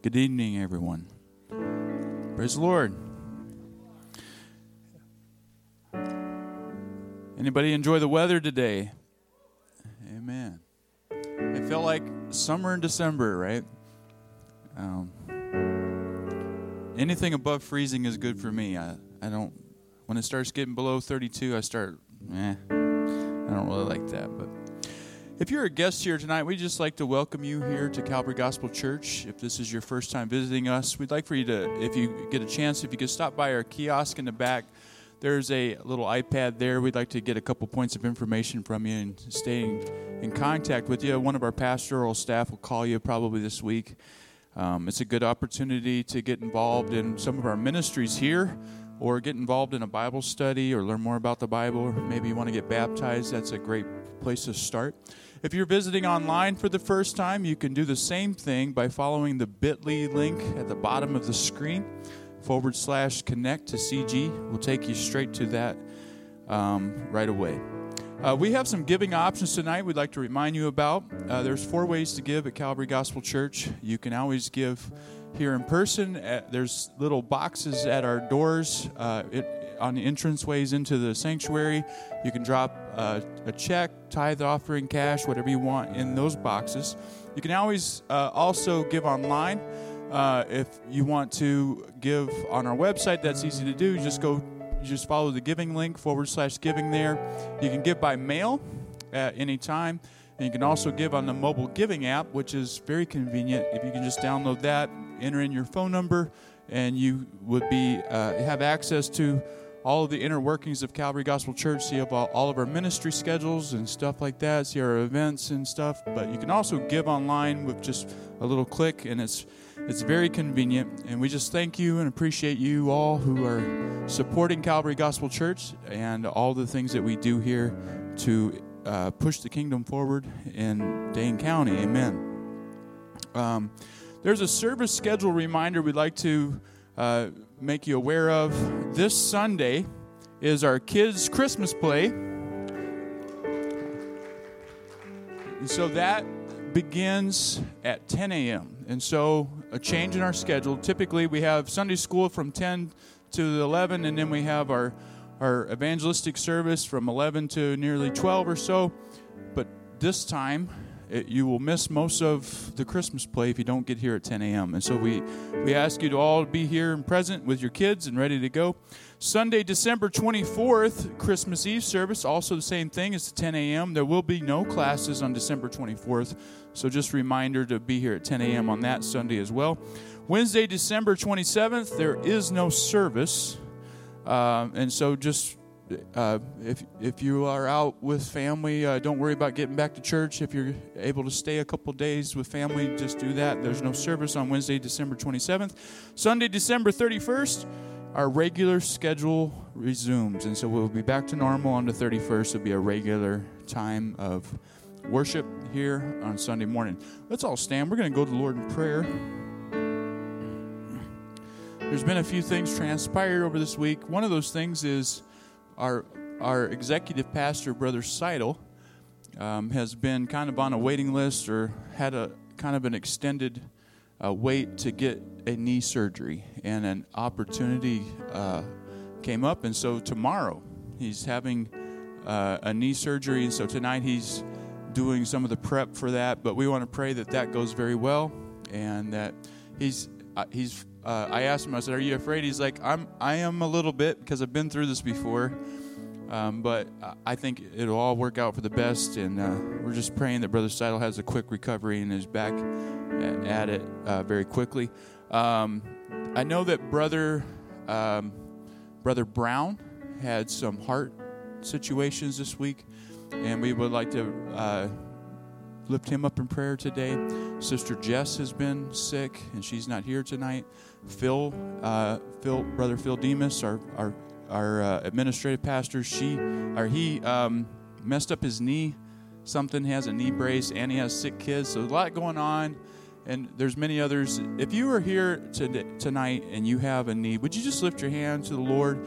Good evening, everyone. Praise the Lord. Anybody enjoy the weather today? Amen. It felt like summer in December, right? Anything above freezing is good for me. I don't. When it starts getting below 32, I start. I don't really like that. But if you're a guest here tonight, we'd just like to welcome you here to Calvary Gospel Church. If this is your first time visiting us, we'd like for you to, if you get a chance, if you could stop by our kiosk in the back. There's a little iPad there. We'd like to get a couple points of information from you and stay in contact with you. One of our pastoral staff will call you probably this week. It's a good opportunity to get involved in some of our ministries here, or get involved in a Bible study, or learn more about the Bible, or maybe you want to get baptized. That's a great place to start. If you're visiting online for the first time, you can do the same thing by following the bit.ly link at the bottom of the screen, /connect to CG. We'll take you straight to that right away. We have some giving options tonight we'd like to remind you about. There's 4 ways to give at Calvary Gospel Church. You can always give here in person. There's little boxes at our doors on the entranceways into the sanctuary. You can drop a check, tithe, offering, cash, whatever you want in those boxes. You can always also give online. If you want to give on our website, that's easy to do. You just follow the giving link, /giving there. You can give by mail at any time. And you can also give on the mobile giving app, which is very convenient. If you can just download that, enter in your phone number, and you would have access to all of the inner workings of Calvary Gospel Church. So you have all of our ministry schedules and stuff like that. See our events and stuff. But you can also give online with just a little click, and it's very convenient. And we just thank you and appreciate you all who are supporting Calvary Gospel Church and all the things that we do here to push the kingdom forward in Dane County. Amen. There's a service schedule reminder we'd like to make you aware of. This Sunday is our kids' Christmas play. And so that begins at 10 a.m. And so a change in our schedule. Typically we have Sunday school from 10 to 11, and then we have our evangelistic service from 11 to nearly 12 or so. But this time, you will miss most of the Christmas play if you don't get here at 10 a.m. And so we ask you to all be here and present with your kids and ready to go. Sunday, December 24th, Christmas Eve service, also the same thing. It's at 10 a.m. There will be no classes on December 24th. So just a reminder to be here at 10 a.m. on that Sunday as well. Wednesday, December 27th, there is no service. And so just if you are out with family, don't worry about getting back to church. If you're able to stay a couple days with family, just do that. There's no service on Wednesday, December 27th. Sunday, December 31st, our regular schedule resumes. And so we'll be back to normal on the 31st. It'll be a regular time of worship here on Sunday morning. Let's all stand. We're going to go to the Lord in prayer. There's been a few things transpired over this week. One of those things is our executive pastor, Brother Seidel, has been kind of on a waiting list, or had a kind of an extended wait to get a knee surgery, and an opportunity came up, and so tomorrow he's having a knee surgery, and so tonight he's doing some of the prep for that. But we want to pray that goes very well, and that he's. I asked him, I said, "Are you afraid?" He's like, I am a little bit, because I've been through this before. But I think it'll all work out for the best. And we're just praying that Brother Seidel has a quick recovery and is back at it very quickly. I know that Brother Brown had some heart situations this week, and we would like to lift him up in prayer today. Sister Jess has been sick, and she's not here tonight. Brother Phil Demas, our administrative pastor, he messed up his knee. Something, has a knee brace, and he has sick kids. So a lot going on, And there's many others. If you are here tonight and you have a need, would you just lift your hand to the Lord?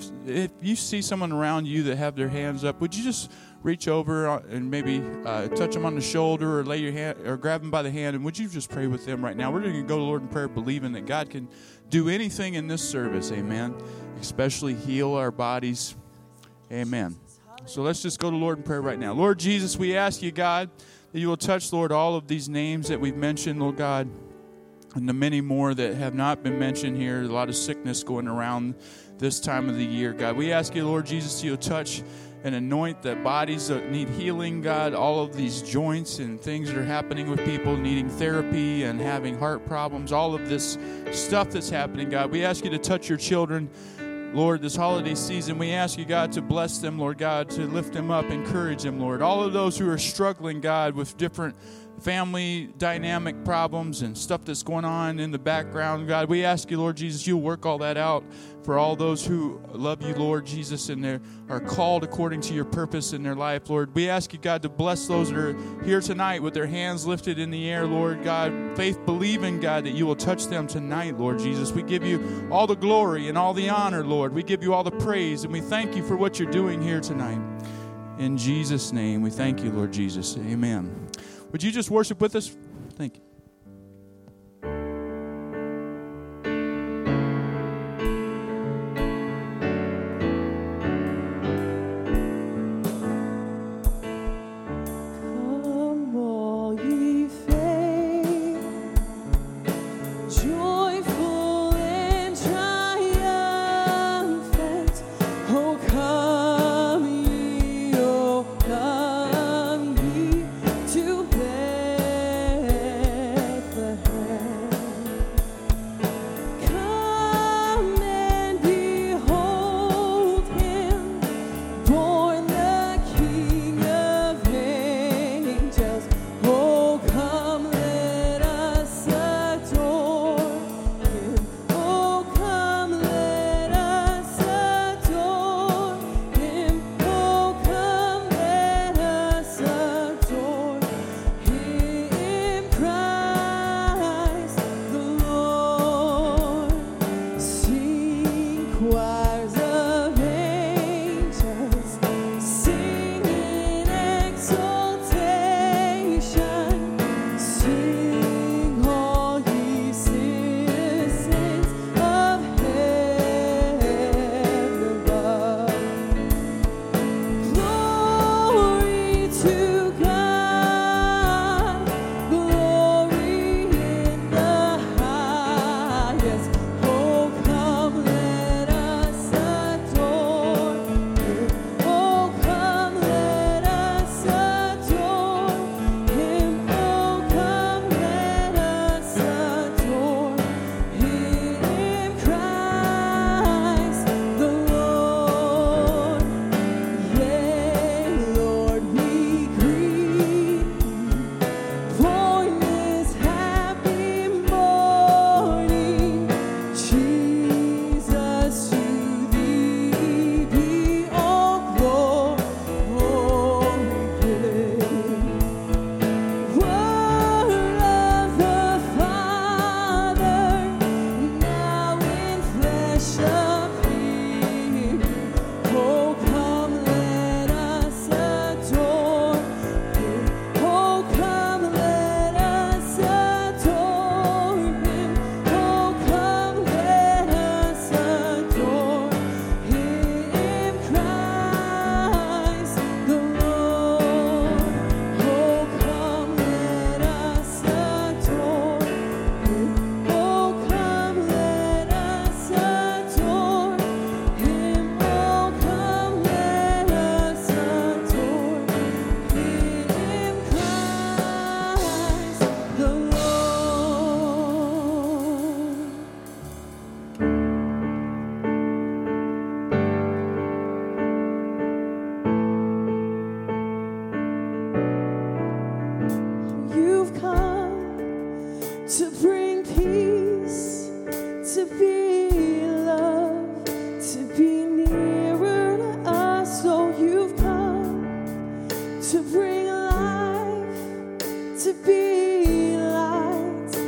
If you see someone around you that have their hands up, would you just reach over and maybe touch them on the shoulder or lay your hand or grab them by the hand, and would you just pray with them right now? We're going to go to the Lord in prayer, believing that God can do anything in this service. Amen. Especially heal our bodies. Amen. So let's just go to the Lord in prayer right now. Lord Jesus, we ask you, God, that you will touch, Lord, all of these names that we've mentioned, Lord God, and the many more that have not been mentioned here. A lot of sickness going around this time of the year, God. We ask you, Lord Jesus, you'll touch and anoint the bodies that need healing, God, all of these joints and things that are happening with people needing therapy and having heart problems, all of this stuff that's happening, God. We ask you to touch your children, Lord, this holiday season. We ask you, God, to bless them, Lord God, to lift them up, encourage them, Lord. All of those who are struggling, God, with different family dynamic problems and stuff that's going on in the background, God, we ask you, Lord Jesus, you'll work all that out for all those who love you, Lord Jesus, and they are called according to your purpose in their life, Lord. We ask you, God, to bless those that are here tonight with their hands lifted in the air, Lord God, faith believing, God, that you will touch them tonight, Lord Jesus. We give you all the glory and all the honor, Lord. We give you all the praise, and we thank you for what you're doing here tonight. In Jesus' name, we thank you, Lord Jesus. Amen. Would you just worship with us? Thank you. to bring life, to be light.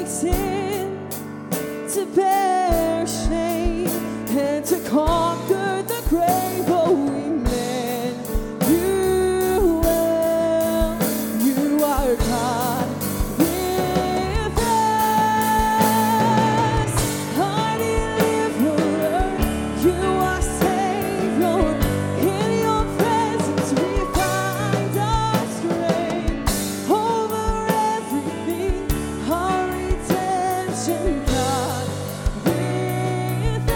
sin, to bear shame, and to conquer the grave. Oh, we meant you well. You are God with us, our deliverer. You are Savior. In your presence we find our strength. Over everything, our redemption, God with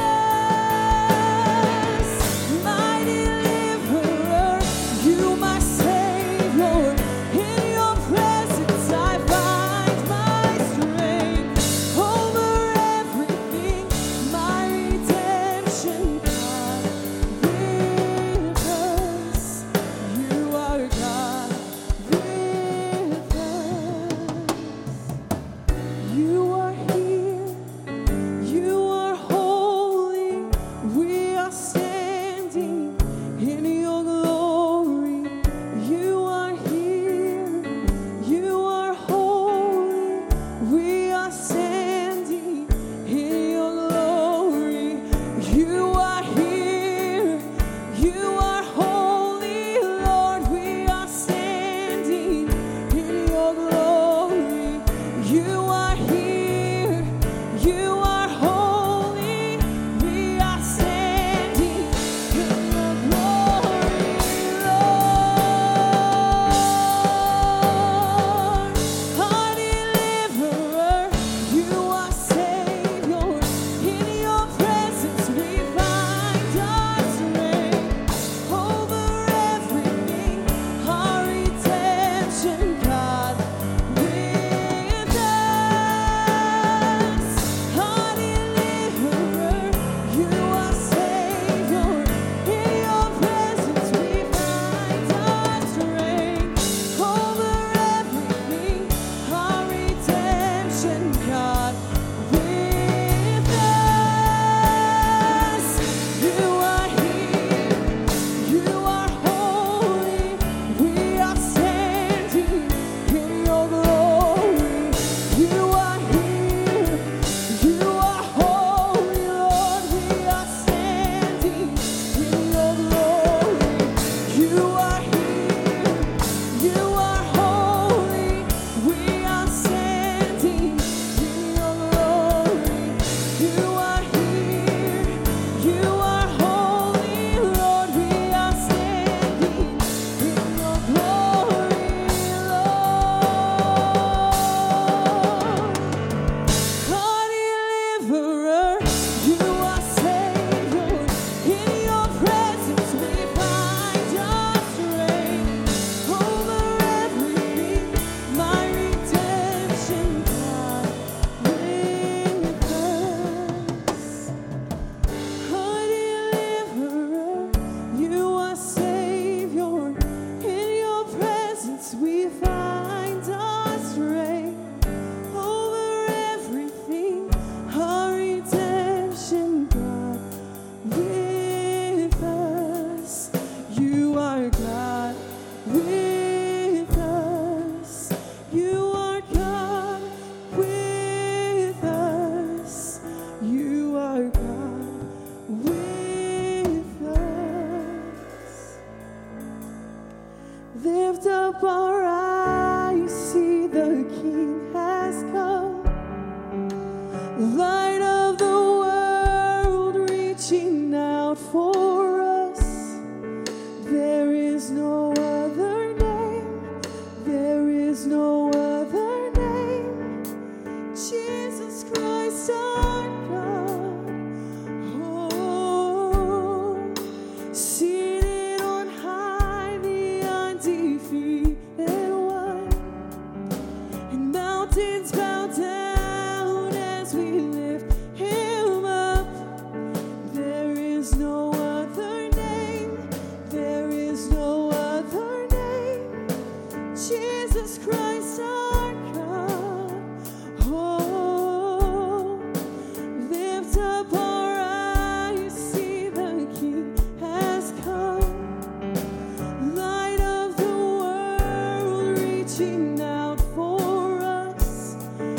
us, my deliverer. You my Savior. In your presence I find my strength. Over everything, my redemption, God with us. You are God with us. You are here. You are holy. We are standing in your glory. You are here. You are holy. We are standing in your glory. You are here. You are holy, Lord. We are standing in your glory. You are here. You are holy. We are standing in your glory, Lord. Our deliverer. You are Savior. In your presence we find our strength. Over everything, our redemption, God with us. Our deliverer. You are Savior. In your presence we find our strength. Over everything, our redemption, God with us. You are here. You are holy. We are standing in your glory. You are here. You are holy, Lord. We are standing in your glory. You are here. You are holy. We are standing in your glory. You are here. You are holy, Lord. We are standing in your glory, Lord. Our deliverer. You are Savior. In your presence we find our strength. Over everything, my redemption, God with us. Our deliverer. You are Savior. In your presence we find our strength. Over everything, our redemption, God with us. You are God with us. You are God with us. You are God with us. Lift up our eyes, see the King has come. Light of the world reaching out for us. There is no other name. There is no other name. Jesus Christ our God. Oh, seated on high, the undefeated one. And mountains bow down as we lift him up. There is no other name. There is no other name. Jesus Christ our God. Oh, lift up our eyes, see the King has come. Light of the world reaching out for us.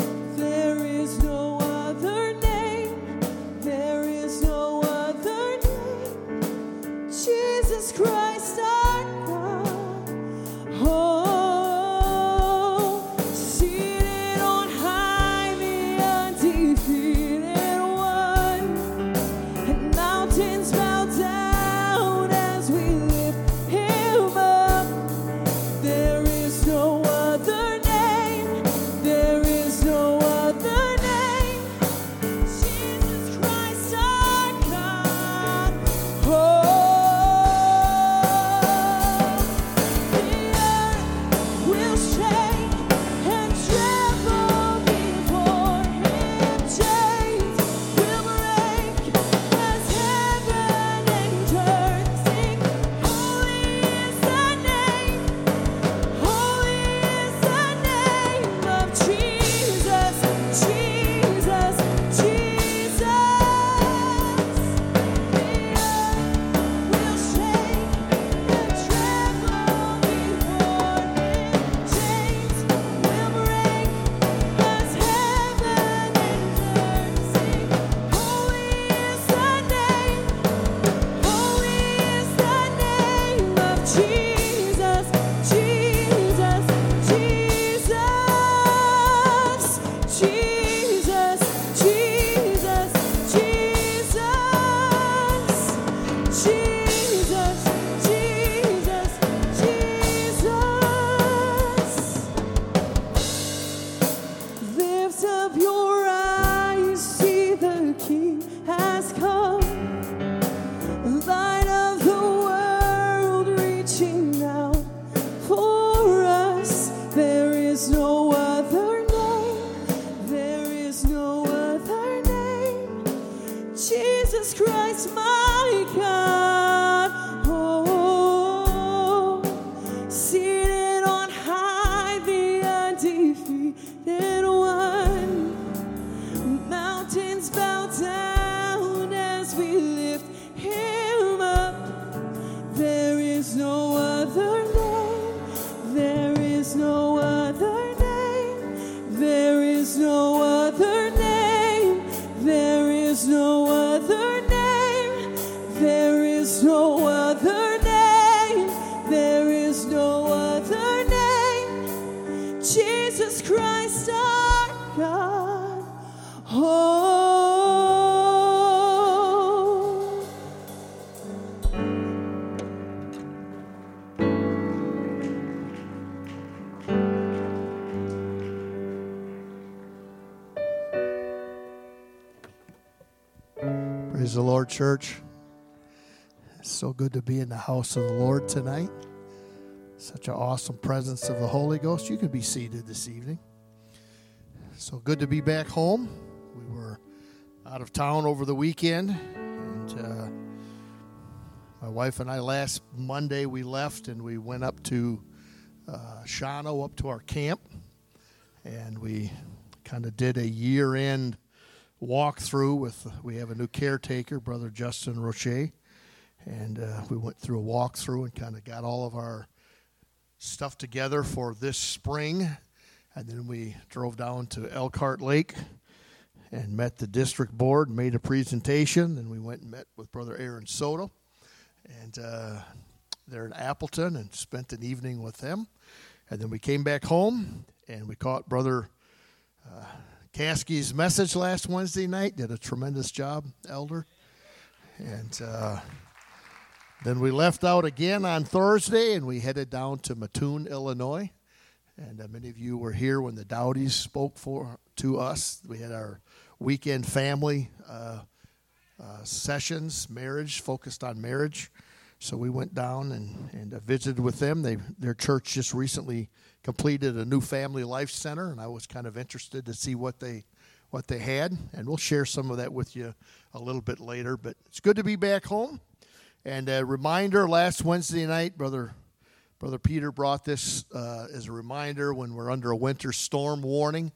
Lift up your eyes, see the King has come. Light of the world reaching out for us. There is no other name. There is no other name. Jesus Christ, my God. Oh, seated on high, the undefeated one. Mountains bow down as we lift him up. There is no other name. There is no other name. There is no other name. There is no other name. There is no other name. There is no other name. Jesus Christ our God. Oh. Praise the Lord, church. It's so good to be in the house of the Lord tonight. Such an awesome presence of the Holy Ghost. You can be seated this evening. So good to be back home. We were out of town over the weekend, and my wife and I, last Monday, we left and we went up to Shawano, up to our camp, and we kind of did a year-end walkthrough with, we have a new caretaker, Brother Justin Roche, and we went through a walkthrough and kind of got all of our stuff together for this spring, and then we drove down to Elkhart Lake and met the district board, made a presentation, and we went and met with Brother Aaron Soto, and they're in Appleton, and spent an evening with them, and then we came back home, and we caught Brother Caskey's message last Wednesday night. Did a tremendous job, Elder. And then we left out again on Thursday, and we headed down to Mattoon, Illinois. And many of you were here when the Dowdies spoke to us. We had our weekend family sessions, focused on marriage. So we went down and visited with them. Their church just recently completed a new family life center, and I was kind of interested to see what they had, and we'll share some of that with you a little bit later. But it's good to be back home. And a reminder, last Wednesday night, Brother Peter brought this as a reminder when we're under a winter storm warning.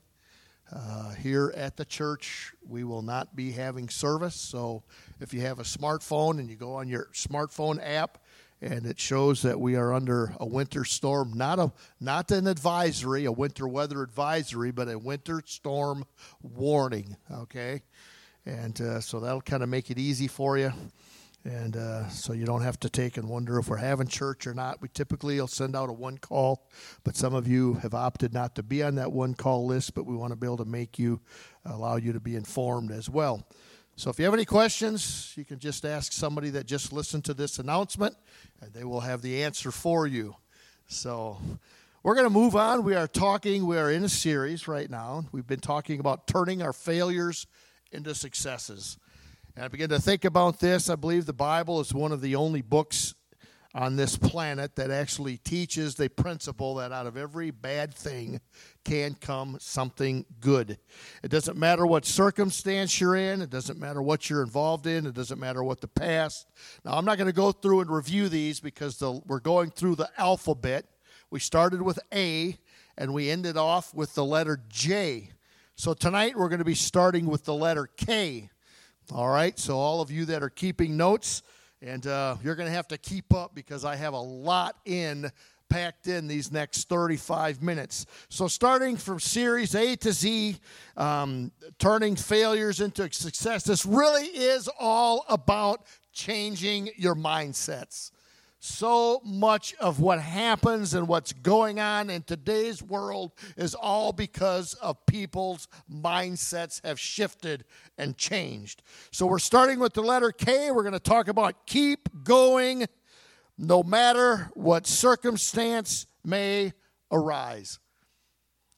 Here at the church, we will not be having service. So if you have a smartphone and you go on your smartphone app and it shows that we are under a winter storm, not an advisory, a winter weather advisory, but a winter storm warning, okay? And so that'll kind of make it easy for you. And so you don't have to take and wonder if we're having church or not. We typically will send out a one call, but some of you have opted not to be on that one call list, but we want to be able to allow you to be informed as well. So if you have any questions, you can just ask somebody that just listened to this announcement, and they will have the answer for you. So we're going to move on. We are in a series right now. We've been talking about turning our failures into successes. And I began to think about this. I believe the Bible is one of the only books on this planet that actually teaches the principle that out of every bad thing can come something good. It doesn't matter what circumstance you're in. It doesn't matter what you're involved in. It doesn't matter what the past. Now, I'm not going to go through and review these because we're going through the alphabet. We started with A, and we ended off with the letter J. So tonight we're going to be starting with the letter K. All right, so all of you that are keeping notes, and you're going to have to keep up because I have a lot packed in these next 35 minutes. So starting from series A to Z, turning failures into success, this really is all about changing your mindsets. So much of what happens and what's going on in today's world is all because of people's mindsets have shifted and changed. So we're starting with the letter K. We're going to talk about keep going no matter what circumstance may arise.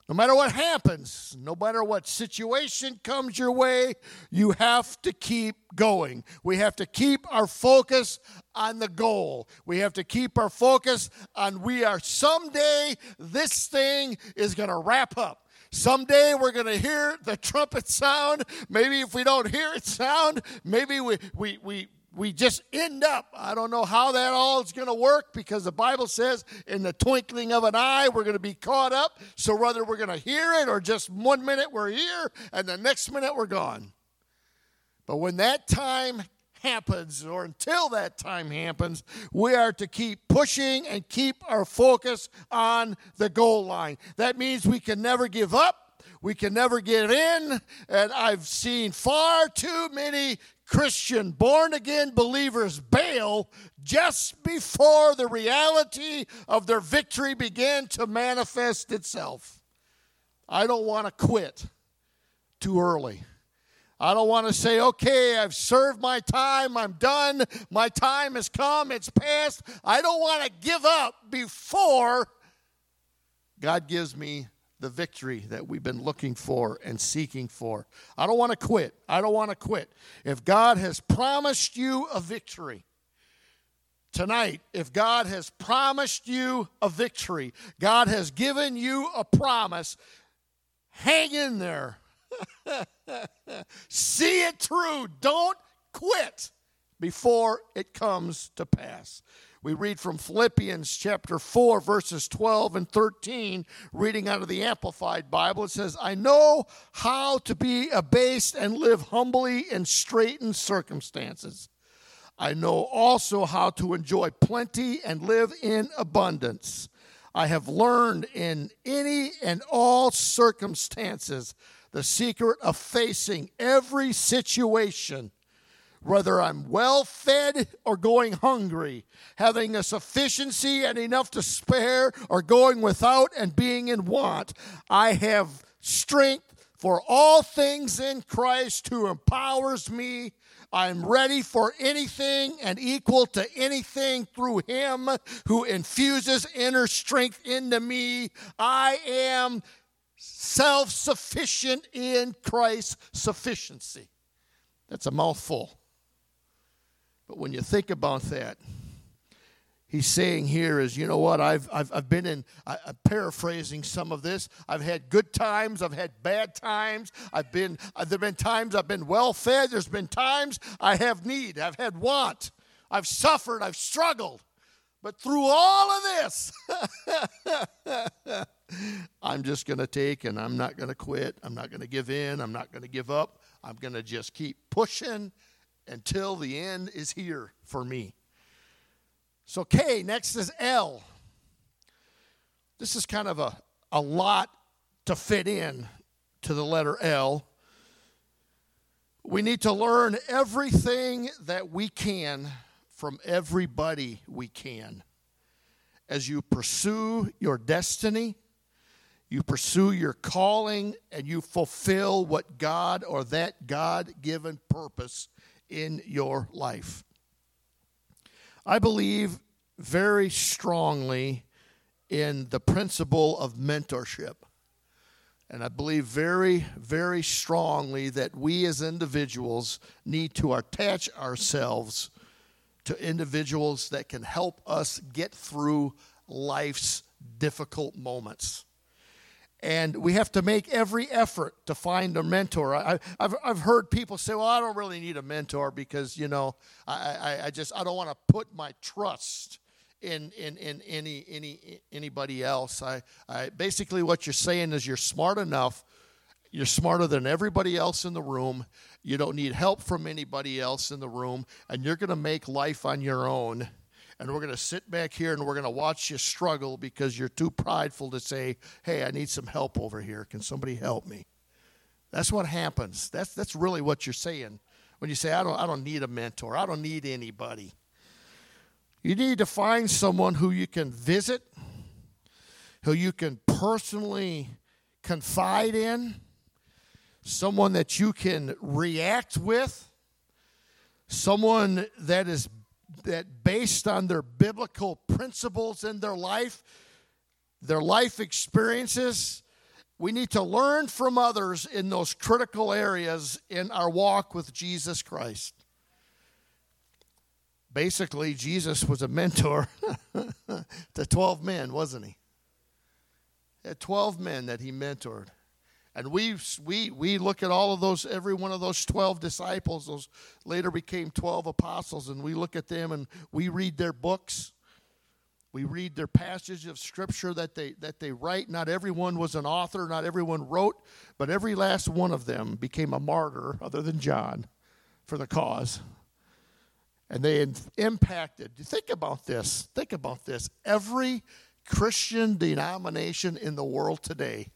No matter what happens, no matter what situation comes your way, you have to keep going. We have to keep our focus on the goal. We have to keep our focus on someday this thing is going to wrap up. Someday we're going to hear the trumpet sound. Maybe if we don't hear it sound, maybe we just end up. I don't know how that all is going to work, because the Bible says in the twinkling of an eye we're going to be caught up. So whether we're going to hear it or just 1 minute we're here and the next minute we're gone. But when that time happens, or until that time happens, we are to keep pushing and keep our focus on the goal line. That means we can never give up. We can never get in. And I've seen far too many Christian, born-again believers bail just before the reality of their victory began to manifest itself. I don't want to quit too early. I don't want to say, okay, I've served my time, I'm done, my time has come, it's past. I don't want to give up before God gives me the victory that we've been looking for and seeking for. I don't want to quit. I don't want to quit. If God has promised you a victory tonight, if God has promised you a victory, God has given you a promise, hang in there. See it through. Don't quit before it comes to pass. We read from Philippians chapter 4, verses 12 and 13, reading out of the Amplified Bible. It says, I know how to be abased and live humbly in straitened circumstances. I know also how to enjoy plenty and live in abundance. I have learned in any and all circumstances the secret of facing every situation, whether I'm well fed or going hungry, having a sufficiency and enough to spare, or going without and being in want. I have strength for all things in Christ who empowers me. I'm ready for anything and equal to anything through him who infuses inner strength into me. I am self-sufficient in Christ's sufficiency. That's a mouthful. But when you think about that, he's saying here is, you know what, I've been in, I'm paraphrasing some of this. I've had good times, I've had bad times. There've been times I've been well fed. There's been times I have need. I've had want. I've suffered. I've struggled. But through all of this, I'm just going to take, and I'm not going to quit. I'm not going to give in. I'm not going to give up. I'm going to just keep pushing until the end is here for me. So K, next is L. This is kind of a lot to fit in to the letter L. We need to learn everything that we can from everybody we can. As you pursue your destiny, you pursue your calling, and you fulfill what God or that God-given purpose in your life. I believe very strongly in the principle of mentorship. And I believe very, very strongly that we as individuals need to attach ourselves to individuals that can help us get through life's difficult moments. And we have to make every effort to find a mentor. I've heard people say, well, I don't really need a mentor because, you know, I don't want to put my trust in anybody else. Basically what you're saying is you're smart enough. You're smarter than everybody else in the room. You don't need help from anybody else in the room. And you're going to make life on your own. And we're going to sit back here and we're going to watch you struggle because you're too prideful to say, hey, I need some help over here. Can somebody help me? That's what happens. That's really what you're saying when you say, I don't need a mentor. I don't need anybody. You need to find someone who you can visit, who you can personally confide in, someone that you can react with, someone that based on their biblical principles in their life experiences, We need to learn from others in those critical areas in our walk with Jesus Christ. Basically, Jesus was a mentor to 12 men, wasn't he? He had 12 men that he mentored. And we look at all of those, every one of those 12 disciples, those later became 12 apostles, and we look at them and we read their books. We read their passage of Scripture that they write. Not everyone was an author, not everyone wrote, but every last one of them became a martyr, other than John, for the cause. And they impacted. Think about this. Think about this. Every Christian denomination in the world today,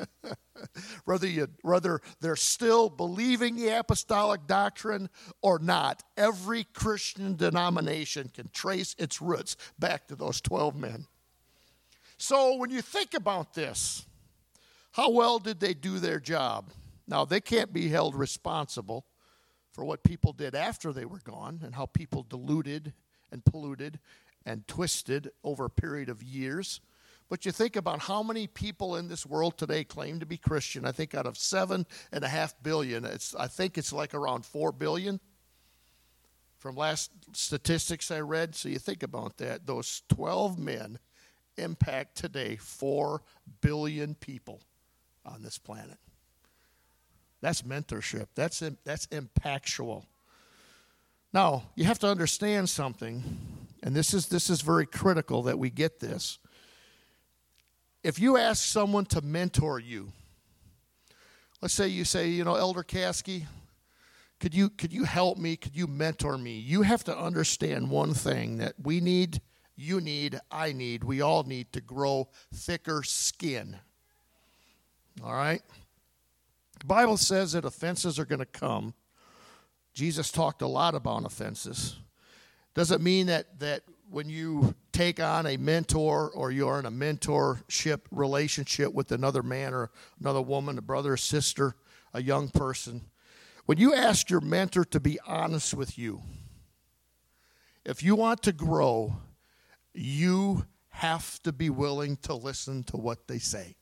whether they're still believing the apostolic doctrine or not, every Christian denomination can trace its roots back to those 12 men. So when you think about this, how well did they do their job? Now, they can't be held responsible for what people did after they were gone and how people diluted and polluted and twisted over a period of years. But you think about how many people in this world today claim to be Christian. I think out of 7.5 billion, I think it's like around 4 billion from last statistics I read. So you think about that. Those 12 men impact today 4 billion people on this planet. That's mentorship. That's impactual. Now, you have to understand something, and this is very critical that we get this. If you ask someone to mentor you, let's say you say, Elder Caskey, could you help me? Could you mentor me? You have to understand one thing, that we need, you need, I need, we all need to grow thicker skin. All right? The Bible says that offenses are going to come. Jesus talked a lot about offenses. Doesn't mean that when you take on a mentor or you're in a mentorship relationship with another man or another woman, a brother or sister, a young person, when you ask your mentor to be honest with you, if you want to grow, you have to be willing to listen to what they say.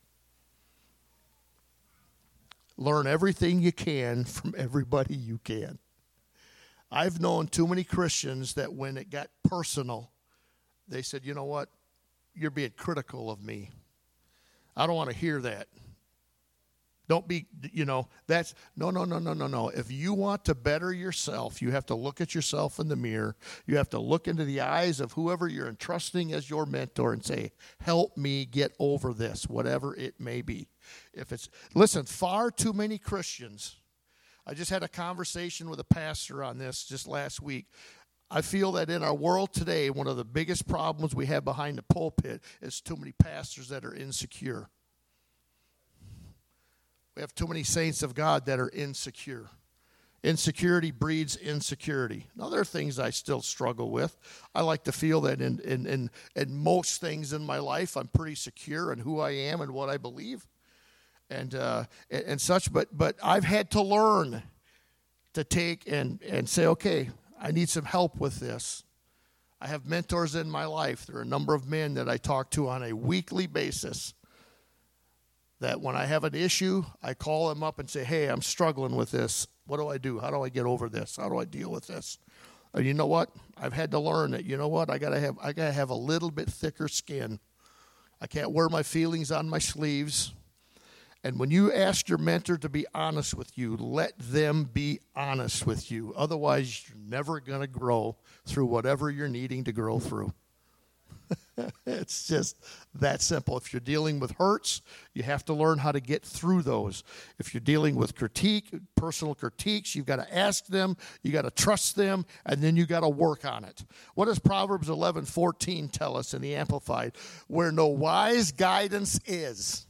Learn everything you can from everybody you can. I've known too many Christians that when it got personal, they said, you know what? You're being critical of me. I don't want to hear that. Don't be, that's, no. If you want to better yourself, you have to look at yourself in the mirror. You have to look into the eyes of whoever you're entrusting as your mentor and say, help me get over this, whatever it may be. Listen, far too many Christians, I just had a conversation with a pastor on this just last week. I feel that in our world today, one of the biggest problems we have behind the pulpit is too many pastors that are insecure. We have too many saints of God that are insecure. Insecurity breeds insecurity. Now, there are things I still struggle with. I like to feel that in most things in my life, I'm pretty secure in who I am and what I believe and such. But I've had to learn to take and say, okay, I need some help with this. I have mentors in my life. There are a number of men that I talk to on a weekly basis that when I have an issue, I call them up and say, hey, I'm struggling with this. What do I do? How do I get over this? How do I deal with this? And you know what? I've had to learn that, I gotta have a little bit thicker skin. I can't wear my feelings on my sleeves. And when you ask your mentor to be honest with you, let them be honest with you. Otherwise, you're never going to grow through whatever you're needing to grow through. It's just that simple. If you're dealing with hurts, you have to learn how to get through those. If you're dealing with personal critiques, you've got to ask them, you got to trust them, and then you got to work on it. What does Proverbs 11:14 tell us in the Amplified? Where no wise guidance is.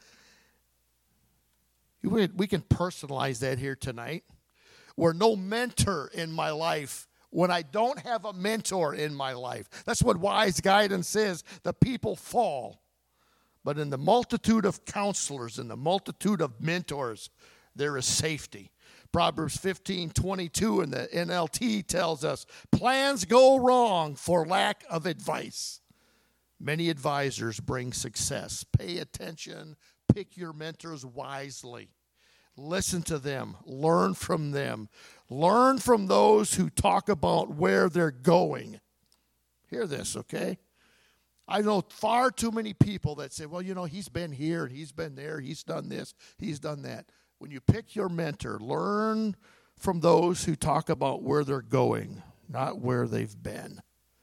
We can personalize that here tonight. Where no mentor in my life, when I don't have a mentor in my life. That's what wise guidance is. The people fall. But in the multitude of counselors, in the multitude of mentors, there is safety. Proverbs 15:22 in the NLT tells us, plans go wrong for lack of advice. Many advisors bring success. Pay attention, pick your mentors wisely. Listen to them. Learn from them. Learn from those who talk about where they're going. Hear this, okay? I know far too many people that say, well, he's been here and he's been there. He's done this. He's done that. When you pick your mentor, learn from those who talk about where they're going, not where they've been.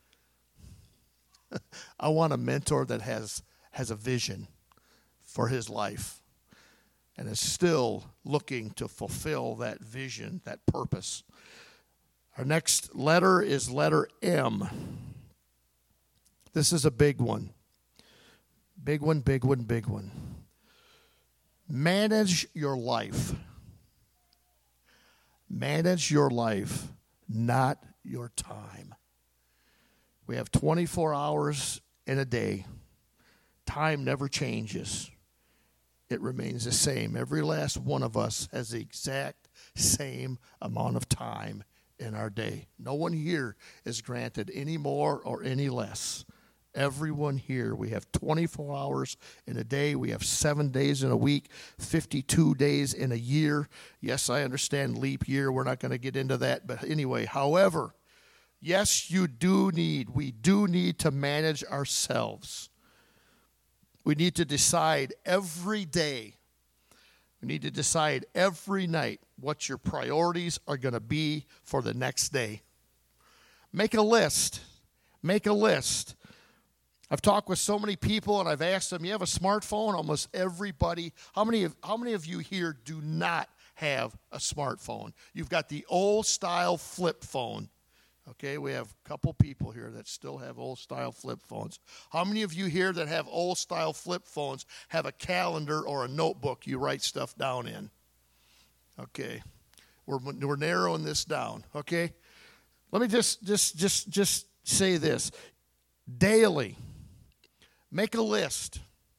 I want a mentor that has a vision for his life and is still looking to fulfill that vision, that purpose. Our next letter is letter M. This is a big one. Big one, big one, big one. Manage your life. Manage your life, not your time. We have 24 hours in a day. Time never changes. It remains the same. Every last one of us has the exact same amount of time in our day. No one here is granted any more or any less. Everyone here, we have 24 hours in a day. We have 7 days in a week, 52 days in a year. Yes, I understand leap year. We're not going to get into that. But anyway, however, yes, we do need to manage ourselves. We need to decide every day. We need to decide every night what your priorities are going to be for the next day. Make a list. Make a list. I've talked with so many people, and I've asked them, you have a smartphone? Almost everybody. How many of you here do not have a smartphone? You've got the old-style flip phone. Okay, we have a couple people here that still have old-style flip phones. How many of you here that have old-style flip phones have a calendar or a notebook you write stuff down in? Okay, we're narrowing this down, okay? Let me just say this. Daily, make a list.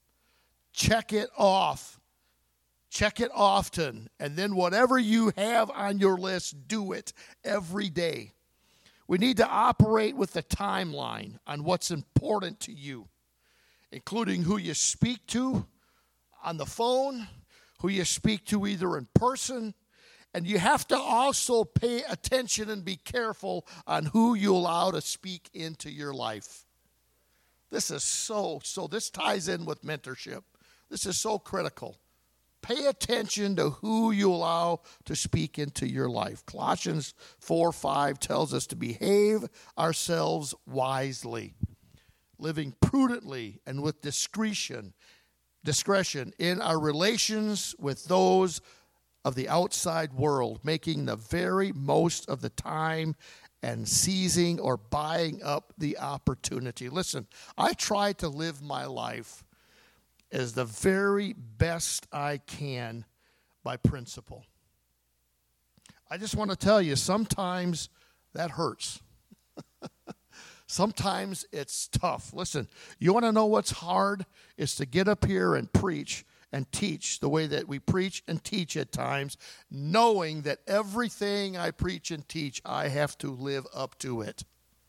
Check it off. Check it often. And then whatever you have on your list, do it every day. We need to operate with a timeline on what's important to you, including who you speak to on the phone, who you speak to either in person, and you have to also pay attention and be careful on who you allow to speak into your life. This is this ties in with mentorship. This is so critical. Pay attention to who you allow to speak into your life. Colossians 4:5 tells us to behave ourselves wisely, living prudently and with discretion in our relations with those of the outside world, making the very most of the time and seizing or buying up the opportunity. Listen, I try to live my life as the very best I can by principle. I just want to tell you, sometimes that hurts. Sometimes it's tough. Listen, you want to know what's hard? It's to get up here and preach and teach the way that we preach and teach at times, knowing that everything I preach and teach, I have to live up to it.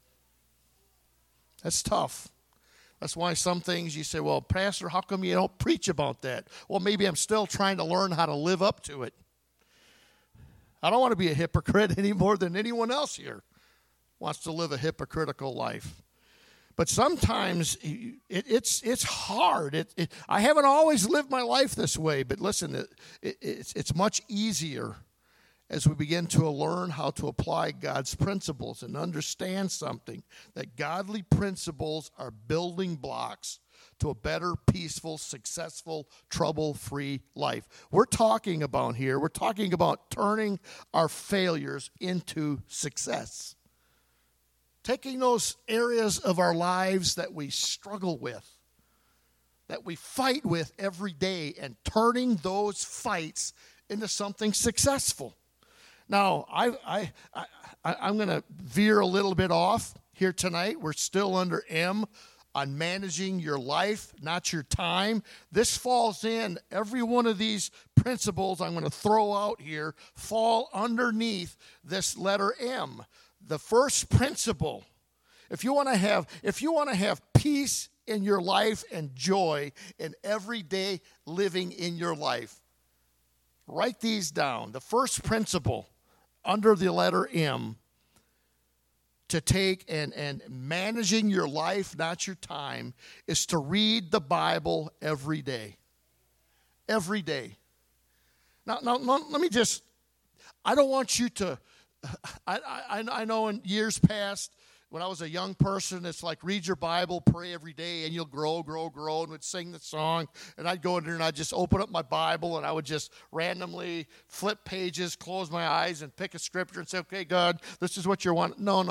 That's tough. That's why some things you say, well, Pastor, how come you don't preach about that? Well, maybe I'm still trying to learn how to live up to it. I don't want to be a hypocrite any more than anyone else here wants to live a hypocritical life. But sometimes it's hard. I haven't always lived my life this way, but listen, it's much easier as we begin to learn how to apply God's principles and understand something, that godly principles are building blocks to a better, peaceful, successful, trouble-free life. We're talking about turning our failures into success. Taking those areas of our lives that we struggle with, that we fight with every day, and turning those fights into something successful. Now, I'm going to veer a little bit off here tonight. We're still under M on managing your life, not your time. This falls in, every one of these principles I'm going to throw out here fall underneath this letter M. The first principle, if you want to have peace in your life and joy in everyday living in your life. Write these down. The first principle under the letter M to take and managing your life, not your time, is to read the Bible every day. Every day. Now let me just, I don't want you to, I know in years past, when I was a young person, it's like read your Bible, pray every day, and you'll grow, and would sing the song. And I'd go in there and I'd just open up my Bible and I would just randomly flip pages, close my eyes, and pick a scripture and say, okay, God, this is what you want. No.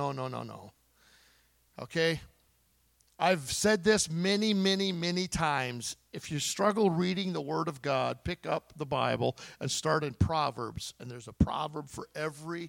Okay? I've said this many, many, many times. If you struggle reading the Word of God, pick up the Bible and start in Proverbs. And there's a proverb for every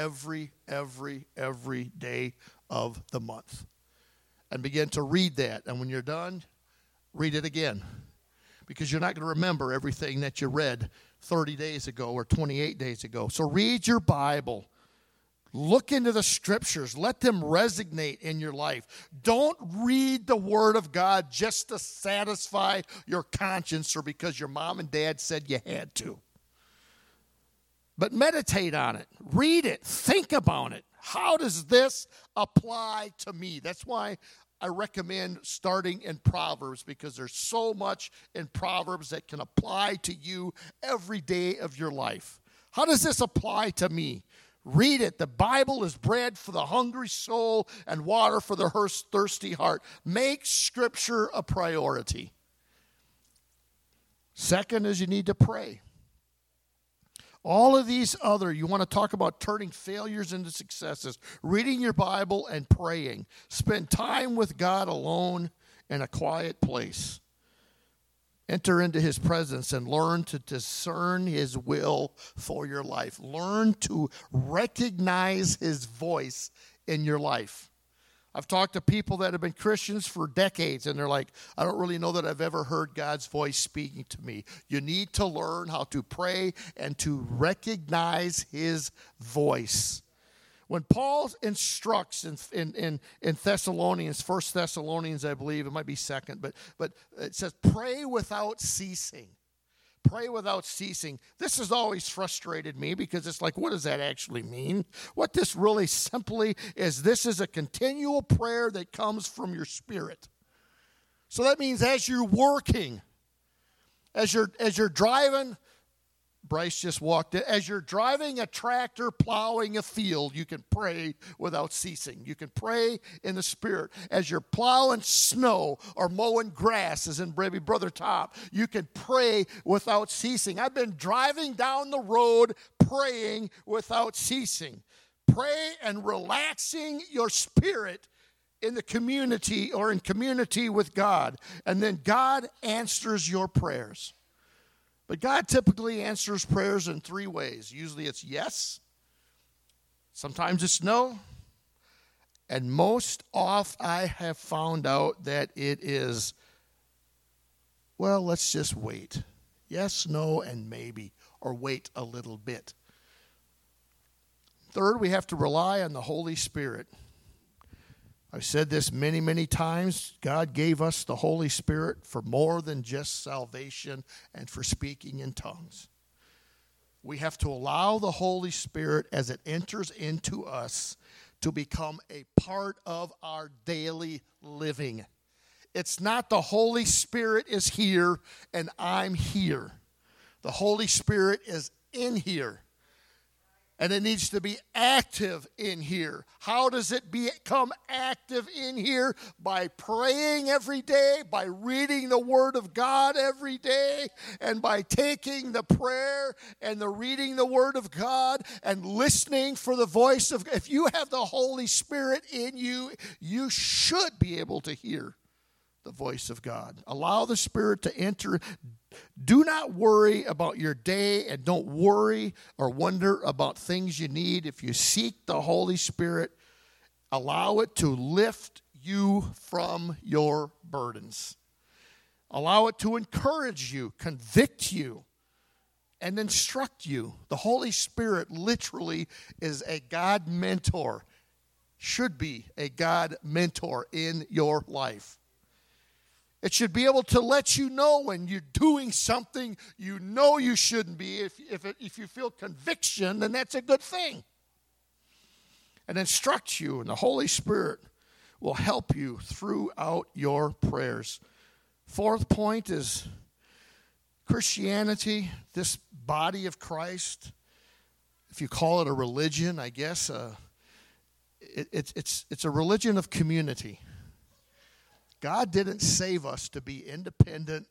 day of the month. And begin to read that. And when you're done, read it again. Because you're not going to remember everything that you read 30 days ago or 28 days ago. So read your Bible. Look into the Scriptures. Let them resonate in your life. Don't read the Word of God just to satisfy your conscience or because your mom and dad said you had to. But meditate on it. Read it. Think about it. How does this apply to me? That's why I recommend starting in Proverbs, because there's so much in Proverbs that can apply to you every day of your life. How does this apply to me? Read it. The Bible is bread for the hungry soul and water for the thirsty heart. Make Scripture a priority. Second is you need to pray. All of these you want to talk about turning failures into successes, reading your Bible and praying. Spend time with God alone in a quiet place. Enter into His presence and learn to discern His will for your life. Learn to recognize His voice in your life. I've talked to people that have been Christians for decades, and they're like, I don't really know that I've ever heard God's voice speaking to me. You need to learn how to pray and to recognize His voice. When Paul instructs in Thessalonians, 1 Thessalonians, I believe, it might be 2nd, but it says, pray without ceasing. Pray without ceasing. This has always frustrated me because it's like, what does that actually mean? What this really simply is, this is a continual prayer that comes from your spirit. So that means as you're working, as you're driving, Bryce just walked in. As you're driving a tractor, plowing a field, you can pray without ceasing. You can pray in the Spirit. As you're plowing snow or mowing grass, as in maybe Brother Top, you can pray without ceasing. I've been driving down the road praying without ceasing. Pray and relaxing your spirit in the community or in community with God. And then God answers your prayers. But God typically answers prayers in 3 ways. Usually it's yes, sometimes it's no, and most often I have found out that it is, well, let's just wait. Yes, no, and maybe, or wait a little bit. Third, we have to rely on the Holy Spirit. I've said this many, many times. God gave us the Holy Spirit for more than just salvation and for speaking in tongues. We have to allow the Holy Spirit, as it enters into us, to become a part of our daily living. It's not the Holy Spirit is here and I'm here. The Holy Spirit is in here. And it needs to be active in here. How does it become active in here? By praying every day, by reading the Word of God every day, and by taking the prayer and the reading the Word of God and listening for the voice of God. If you have the Holy Spirit in you, you should be able to hear the voice of God. Allow the Spirit to enter. Do not worry about your day, and don't worry or wonder about things you need. If you seek the Holy Spirit, allow it to lift you from your burdens. Allow it to encourage you, convict you, and instruct you. The Holy Spirit literally is a God mentor, should be a God mentor in your life. It should be able to let you know when you're doing something you know you shouldn't be. If you feel conviction, then that's a good thing. And instruct you, and the Holy Spirit will help you throughout your prayers. Fourth point is Christianity, this body of Christ. If you call it a religion, I guess it's a religion of community. God didn't save us to be independent,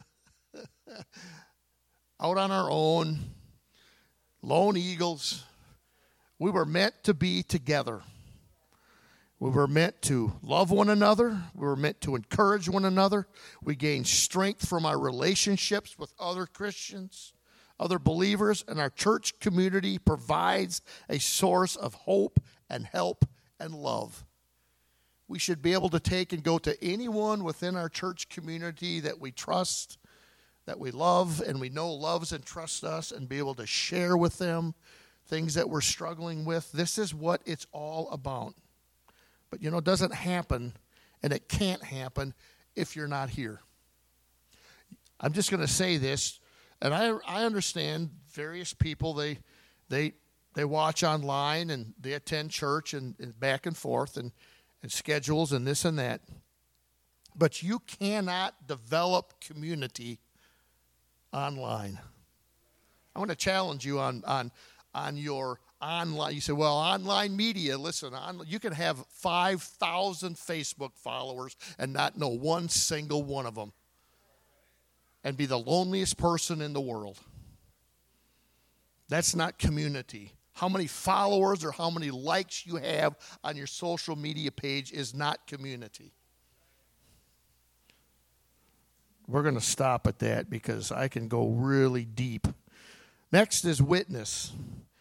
out on our own, lone eagles. We were meant to be together. We were meant to love one another. We were meant to encourage one another. We gain strength from our relationships with other Christians, other believers, and our church community provides a source of hope and help and love. We should be able to take and go to anyone within our church community that we trust, that we love, and we know loves and trusts us, and be able to share with them things that we're struggling with. This is what it's all about. But, it doesn't happen, and it can't happen if you're not here. I'm just going to say this, and I understand various people, they watch online, and they attend church, and back and forth, and schedules, and this and that. But you cannot develop community online. I want to challenge you on your online. You say, well, online media, listen, you can have 5,000 Facebook followers and not know one single one of them and be the loneliest person in the world. That's not community. How many followers or how many likes you have on your social media page is not community. We're going to stop at that because I can go really deep. Next is witness.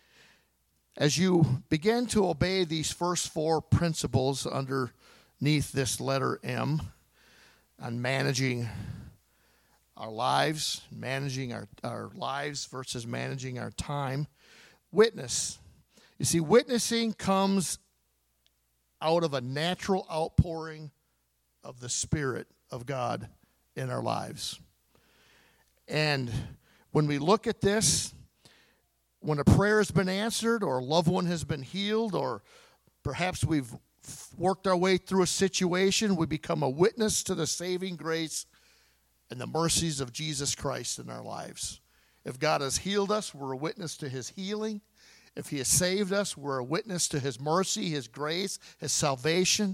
As you begin to obey these first four principles underneath this letter M on managing our lives, managing our lives versus managing our time, witness. You see, witnessing comes out of a natural outpouring of the Spirit of God in our lives. And when we look at this, when a prayer has been answered or a loved one has been healed or perhaps we've worked our way through a situation, we become a witness to the saving grace and the mercies of Jesus Christ in our lives. If God has healed us, we're a witness to his healing. If he has saved us, we're a witness to his mercy, his grace, his salvation.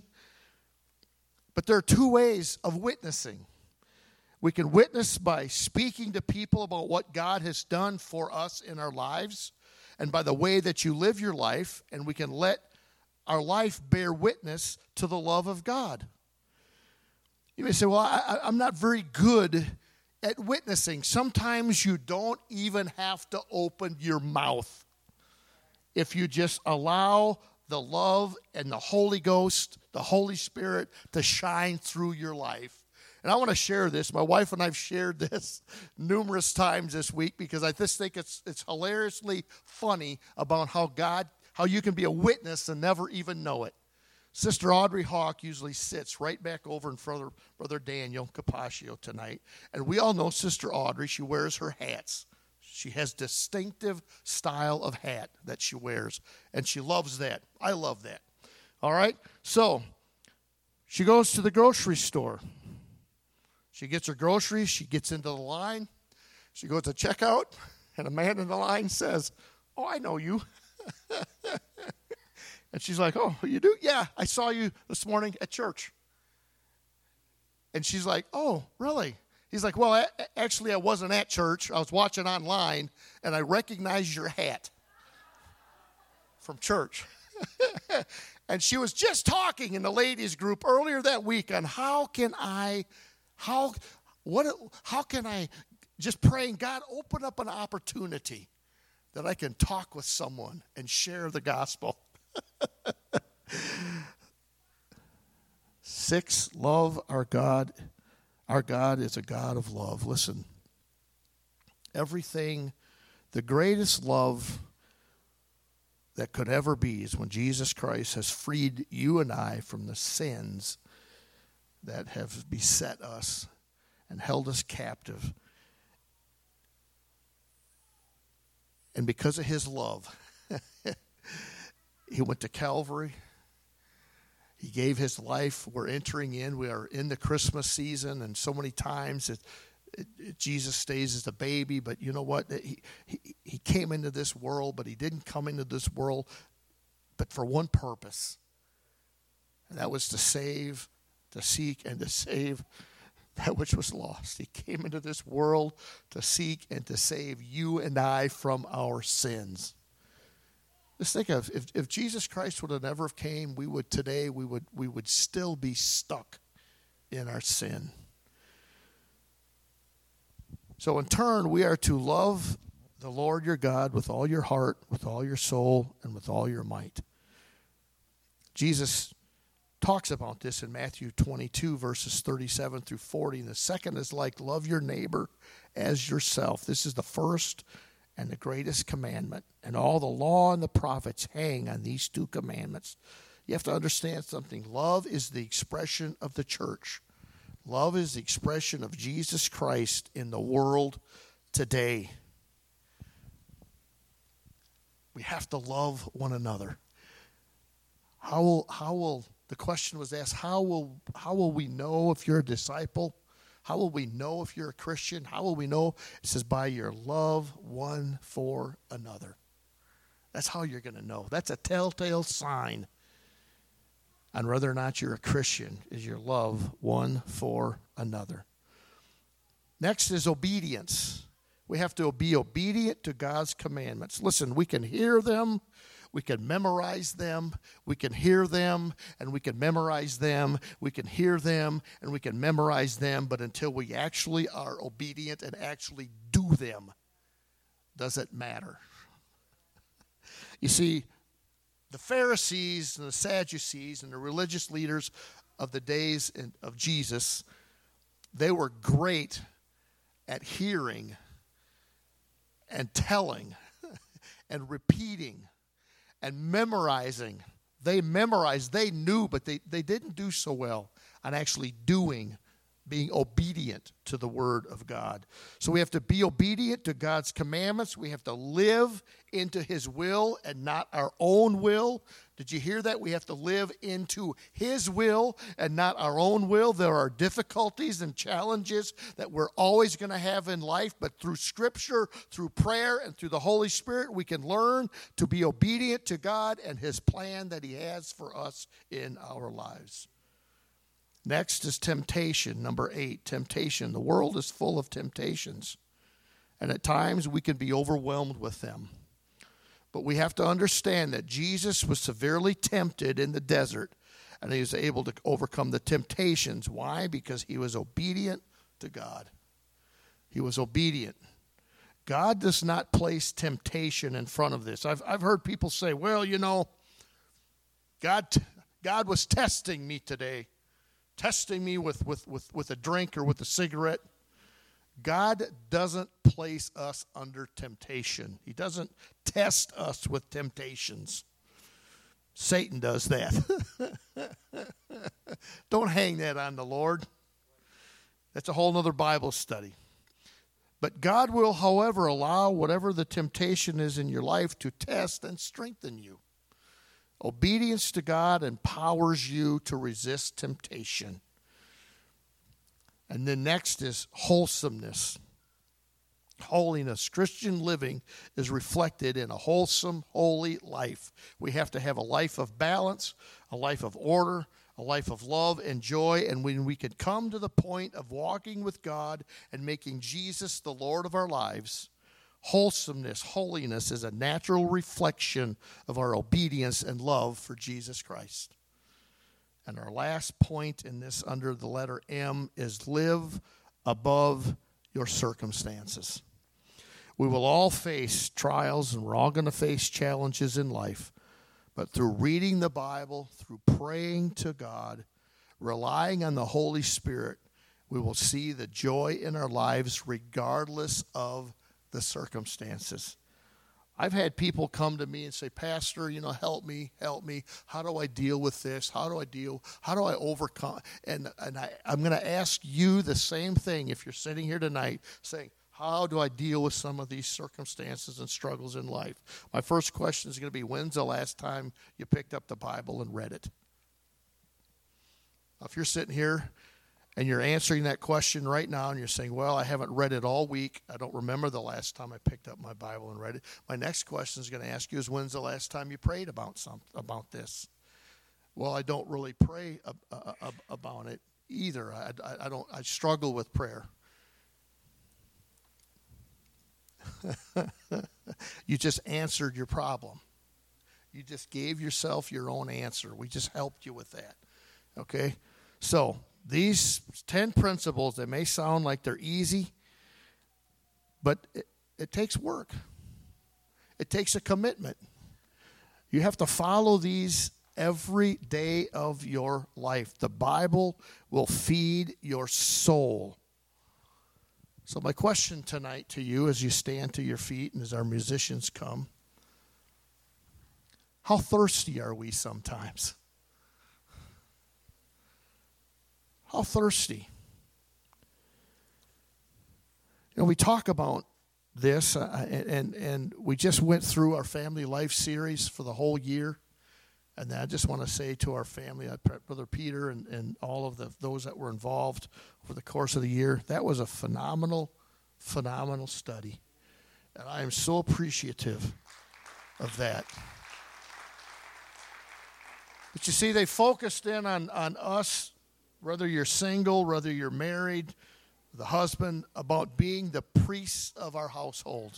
But there are two ways of witnessing. We can witness by speaking to people about what God has done for us in our lives and by the way that you live your life, and we can let our life bear witness to the love of God. You may say, well, I'm not very good at witnessing. Sometimes you don't even have to open your mouth if you just allow the love and the Holy Ghost, the Holy Spirit, to shine through your life. And I want to share this. My wife and I have shared this numerous times this week because I just think it's hilariously funny about how you can be a witness and never even know it. Sister Audrey Hawk usually sits right back over in front of Brother Daniel Capaccio tonight. And we all know Sister Audrey. She wears her hats. She has distinctive style of hat that she wears. And she loves that. I love that. All right? So she goes to the grocery store. She gets her groceries. She gets into the line. She goes to checkout. And a man in the line says, "Oh, I know you." And she's like, "Oh, you do? Yeah, I saw you this morning at church." And she's like, "Oh, really?" He's like, "Well, actually, I wasn't at church. I was watching online, and I recognized your hat from church." And she was just talking in the ladies' group earlier that week on how can I just praying, God, open up an opportunity that I can talk with someone and share the gospel. 6, love our God. Our God is a God of love. Listen, everything, the greatest love that could ever be is when Jesus Christ has freed you and I from the sins that have beset us. and held us captive. And because of his love, he went to Calvary. He gave his life. We're entering in. We are in the Christmas season, and so many times Jesus stays as a baby. But you know what? He came into this world, but he didn't come into this world but for one purpose. And that was to save, to seek, and to save that which was lost. He came into this world to seek and to save you and I from our sins. Just think of if Jesus Christ would have never have came, we would still be stuck in our sin. So in turn, we are to love the Lord your God with all your heart, with all your soul, and with all your might. Jesus talks about this in Matthew 22, verses 37 through 40. And the second is like, love your neighbor as yourself. This is the first and the greatest commandment. And all the law and the prophets hang on these two commandments. You have to understand something. Love is the expression of the church. Love is the expression of Jesus Christ in the world today. We have to love one another. The question was asked, how will we know if you're a disciple? How will we know if you're a Christian? How will we know? It says, by your love one for another. That's how you're going to know. That's a telltale sign on whether or not you're a Christian, is your love one for another. Next is obedience. We have to be obedient to God's commandments. Listen, we can hear them. We can memorize them, we can hear them, and we can memorize them. We can hear them, and we can memorize them, but until we actually are obedient and actually do them, does it matter? You see, the Pharisees and the Sadducees and the religious leaders of the days of Jesus, they were great at hearing and telling and repeating and memorizing. They memorized, they knew, but they didn't do so well on actually doing, being obedient to the Word of God. So we have to be obedient to God's commandments. We have to live into His will and not our own will. Did you hear that? We have to live into His will and not our own will. There are difficulties and challenges that we're always going to have in life, but through Scripture, through prayer, and through the Holy Spirit, we can learn to be obedient to God and His plan that He has for us in our lives. Next is temptation, number 8, temptation. The world is full of temptations, and at times we can be overwhelmed with them. But we have to understand that Jesus was severely tempted in the desert, and he was able to overcome the temptations. Why? Because he was obedient to God. He was obedient. God does not place temptation in front of this. I've heard people say, well, you know, God was testing me today. Testing me with a drink or with a cigarette. God doesn't place us under temptation. He doesn't test us with temptations. Satan does that. Don't hang that on the Lord. That's a whole other Bible study. But God will, however, allow whatever the temptation is in your life to test and strengthen you. Obedience to God empowers you to resist temptation. And then next is wholesomeness. Holiness. Christian living is reflected in a wholesome, holy life. We have to have a life of balance, a life of order, a life of love and joy. And when we can come to the point of walking with God and making Jesus the Lord of our lives, wholesomeness, holiness is a natural reflection of our obedience and love for Jesus Christ. And our last point in this under the letter M is live above your circumstances. We will all face trials, and we're all going to face challenges in life. But through reading the Bible, through praying to God, relying on the Holy Spirit, we will see the joy in our lives regardless of the circumstances. I've had people come to me and say, Pastor, help me. How do I deal with this? How do I overcome? And I'm going to ask you the same thing if you're sitting here tonight saying, how do I deal with some of these circumstances and struggles in life? My first question is going to be, when's the last time you picked up the Bible and read it? Now, if you're sitting here and you're answering that question right now and you're saying, well, I haven't read it all week. I don't remember the last time I picked up my Bible and read it. My next question is going to ask you is, when's the last time you prayed about this? Well, I don't really pray about it either. I struggle with prayer. You just answered your problem. You just gave yourself your own answer. We just helped you with that. Okay? So, these 10 principles, they may sound like they're easy, but it takes work. It takes a commitment. You have to follow these every day of your life. The Bible will feed your soul. So my question tonight to you as you stand to your feet and as our musicians come, how thirsty are we sometimes? How thirsty? We talk about this, and we just went through our family life series for the whole year. And I just want to say to our family, Brother Peter and all of those that were involved over the course of the year, that was a phenomenal study. And I am so appreciative of that. But you see, they focused in on us, whether you're single, whether you're married, the husband, about being the priests of our household.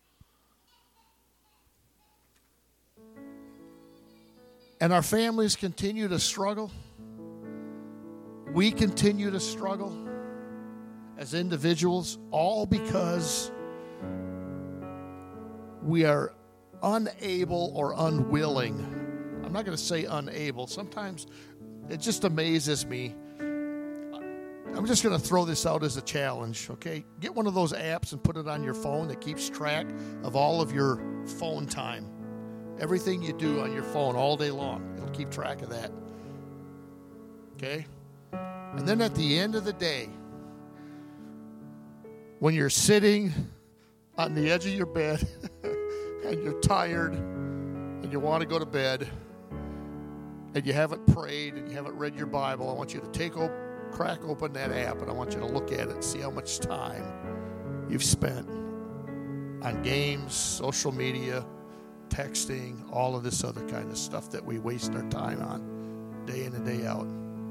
And our families continue to struggle. We continue to struggle as individuals, all because we are unable or unwilling. I'm not going to say unable. Sometimes it just amazes me. I'm just going to throw this out as a challenge, okay? Get one of those apps and put it on your phone that keeps track of all of your phone time. Everything you do on your phone all day long, it'll keep track of that. Okay? And then at the end of the day, when you're sitting on the edge of your bed and you're tired and you want to go to bed and you haven't prayed and you haven't read your Bible, I want you to crack open that app and I want you to look at it and see how much time you've spent on games, social media, texting, all of this other kind of stuff that we waste our time on day in and day out.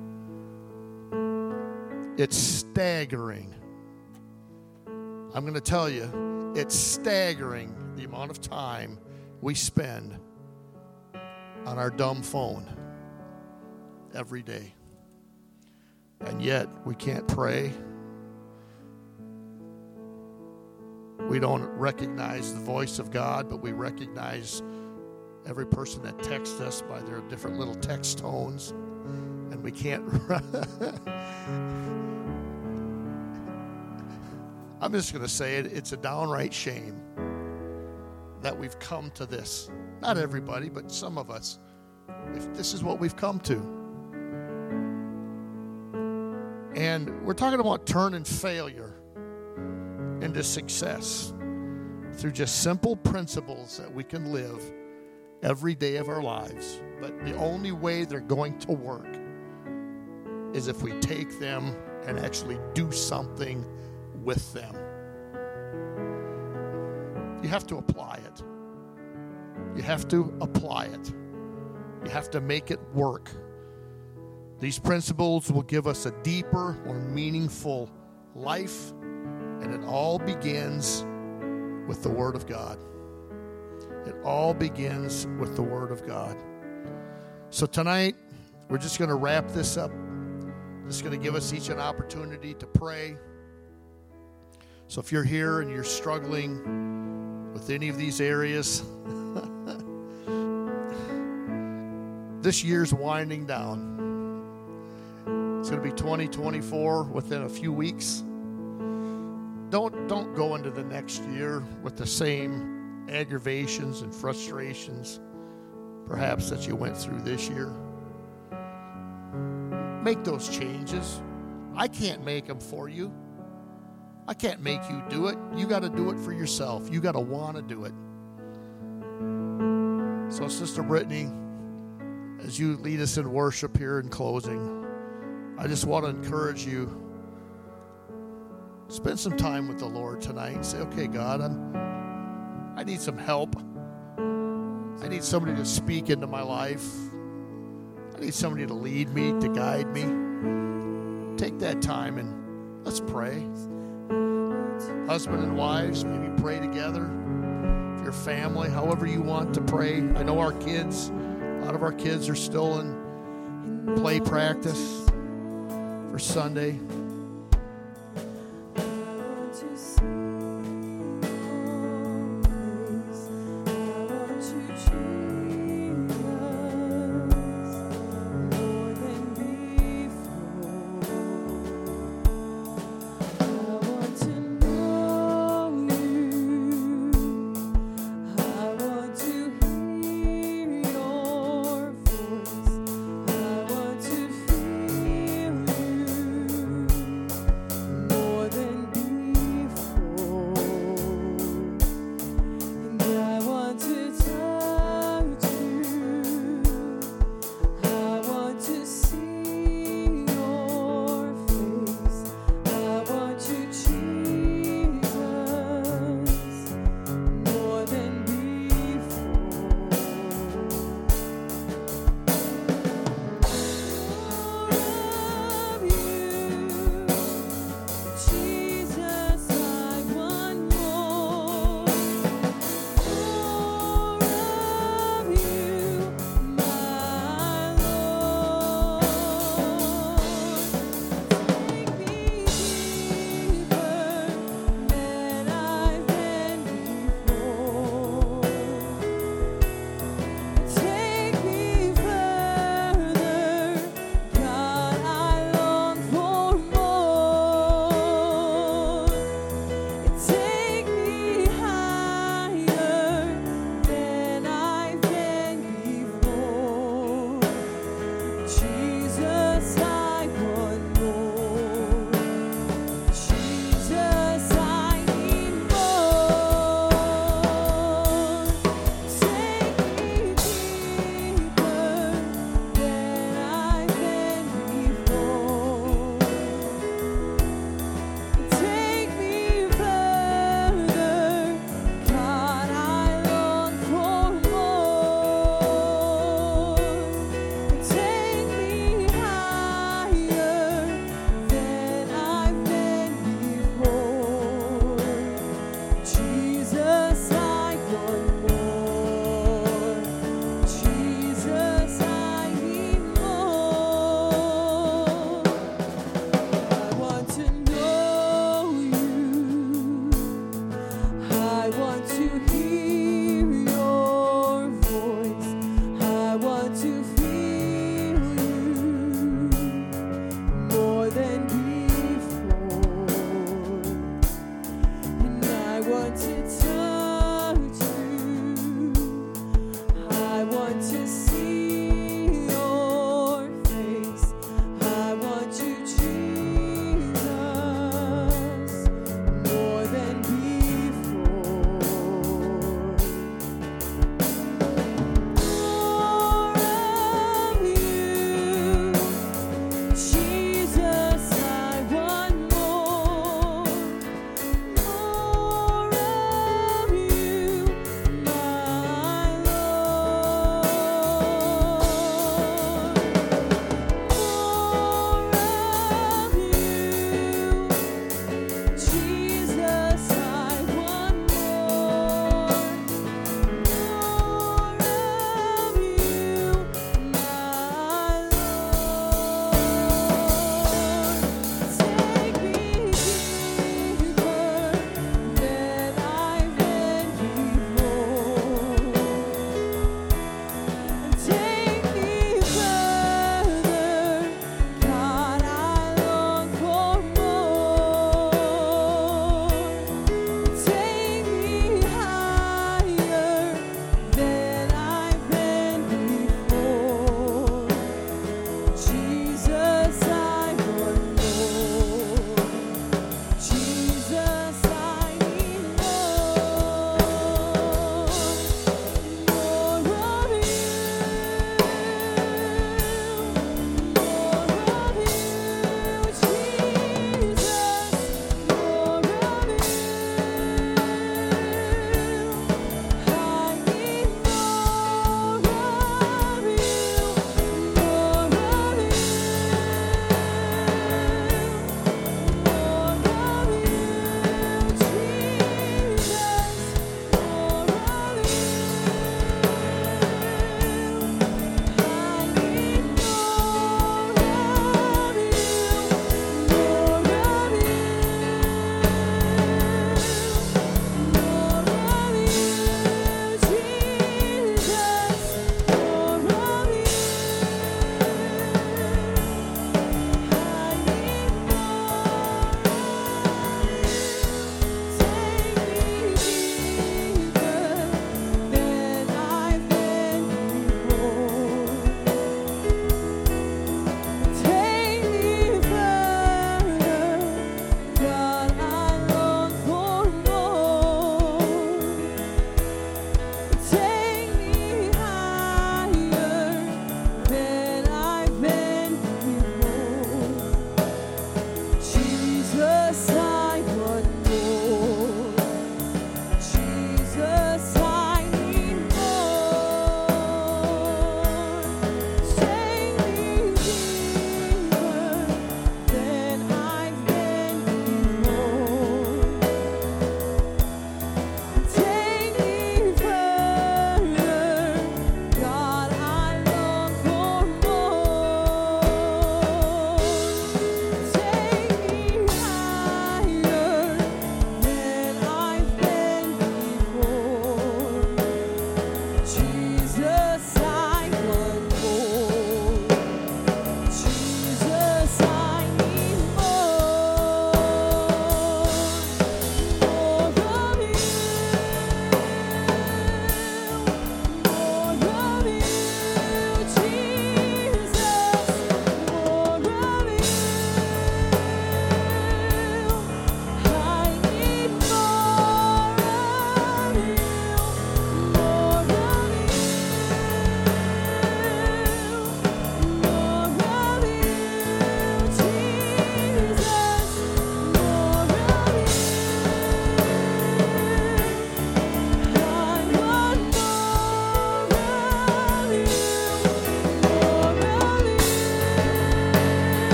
It's staggering. I'm going to tell you, it's staggering the amount of time we spend on our dumb phone every day. And yet, we can't pray. We don't recognize the voice of God, but we recognize every person that texts us by their different little text tones. And we can't... I'm just going to say it. It's a downright shame that we've come to this. Not everybody, but some of us. If this is what we've come to. And we're talking about turning failure into success through just simple principles that we can live every day of our lives. But the only way they're going to work is if we take them and actually do something with them. You have to apply it. You have to apply it. You have to make it work. These principles will give us a deeper, more meaningful life, and it all begins with the Word of God. It all begins with the Word of God. So tonight, we're just going to wrap this up. Just going to give us each an opportunity to pray. So if you're here and you're struggling with any of these areas, this year's winding down. It's going to be 2024 within a few weeks. Don't go into the next year with the same aggravations and frustrations, perhaps, that you went through this year. Make those changes. I can't make them for you. I can't make you do it. You got to do it for yourself. You got to want to do it. So, Sister Brittany, as you lead us in worship here in closing, I just want to encourage you. Spend some time with the Lord tonight and say, okay, God, I need some help. I need somebody to speak into my life. I need somebody to lead me, to guide me. Take that time and let's pray. Husband and wives, maybe pray together. If your family, however you want to pray. I know our kids, a lot of our kids are still in play practice for Sunday.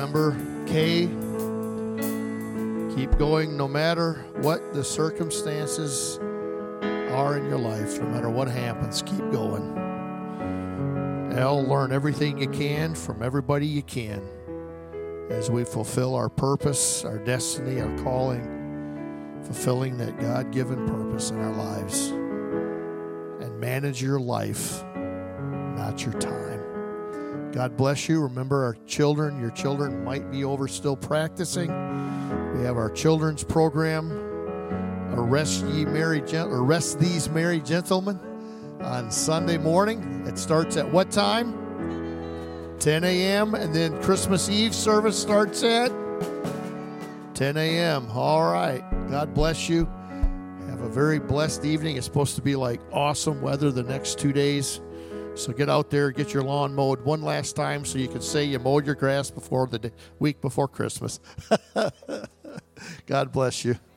Remember, Kay, keep going no matter what the circumstances are in your life. No matter what happens, keep going. Al, learn everything you can from everybody you can as we fulfill our purpose, our destiny, our calling, fulfilling that God-given purpose in our lives. And manage your life, not your time. God bless you. Remember our children. Your children might be over still practicing. We have our children's program, Rest These Merry Gentlemen, on Sunday morning. It starts at what time? 10 a.m. And then Christmas Eve service starts at 10 a.m. All right. God bless you. Have a very blessed evening. It's supposed to be like awesome weather the next 2 days. So get out there, get your lawn mowed one last time so you can say you mowed your grass before the week before Christmas. God bless you.